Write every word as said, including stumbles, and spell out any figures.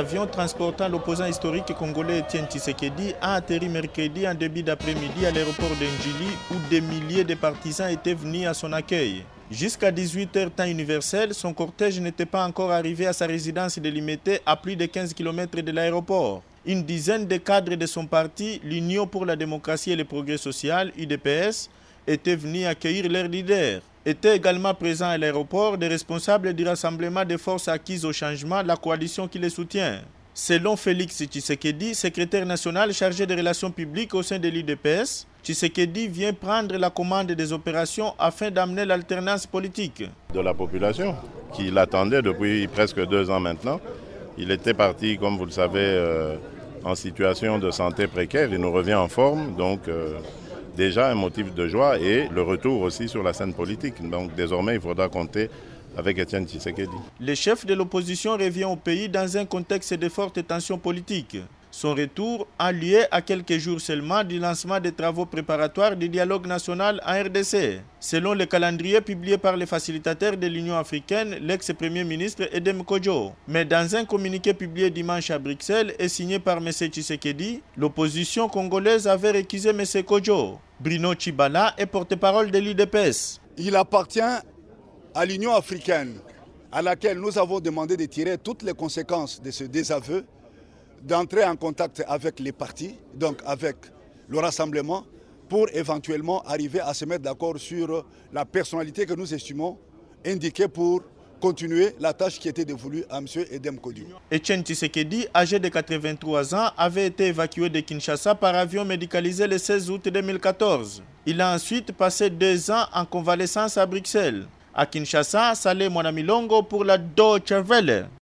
L'avion transportant l'opposant historique congolais Etienne Tshisekedi a atterri mercredi en début d'après-midi à l'aéroport d'Ndjili où des milliers de partisans étaient venus à son accueil. Jusqu'à dix-huit heures temps universel, son cortège n'était pas encore arrivé à sa résidence délimitée à plus de quinze kilomètres de l'aéroport. Une dizaine de cadres de son parti, l'Union pour la démocratie et le progrès social, U D P S, étaient venus accueillir leur leader. Étaient également présents à l'aéroport des responsables du rassemblement des forces acquises au changement, la coalition qui les soutient. Selon Félix Tshisekedi, secrétaire national chargé des relations publiques au sein de l'U D P S, Tshisekedi vient prendre la commande des opérations afin d'amener l'alternance politique. De la population qui l'attendait depuis presque deux ans maintenant. Il était parti, comme vous le savez, euh, en situation de santé précaire. Il nous revient en forme, donc euh, déjà un motif de joie et le retour aussi sur la scène politique. Donc désormais, il faudra compter avec Etienne Tshisekedi. Le chef de l'opposition revient au pays dans un contexte de fortes tensions politiques. Son retour a lieu à quelques jours seulement du lancement des travaux préparatoires du dialogue national en R D C. Selon le calendrier publié par les facilitateurs de l'Union africaine, l'ex-premier ministre Edem Kodjo. Mais dans un communiqué publié dimanche à Bruxelles et signé par M. Tshisekedi, l'opposition congolaise avait récusé M. Kodjo. Bruno Tshibala est porte-parole de l'U D P S. Il appartient à l'Union africaine, à laquelle nous avons demandé de tirer toutes les conséquences de ce désaveu, d'entrer en contact avec les partis, donc avec le rassemblement, pour éventuellement arriver à se mettre d'accord sur la personnalité que nous estimons indiquée pour continuer la tâche qui était dévolue à M. Edem Kodjo. Etienne Tshisekedi, âgé de quatre-vingt-trois ans, avait été évacué de Kinshasa par avion médicalisé le seize août deux mille quatorze. Il a ensuite passé deux ans en convalescence à Bruxelles. À Kinshasa, Saleh Mwanamilongo pour la Deutsche Welle.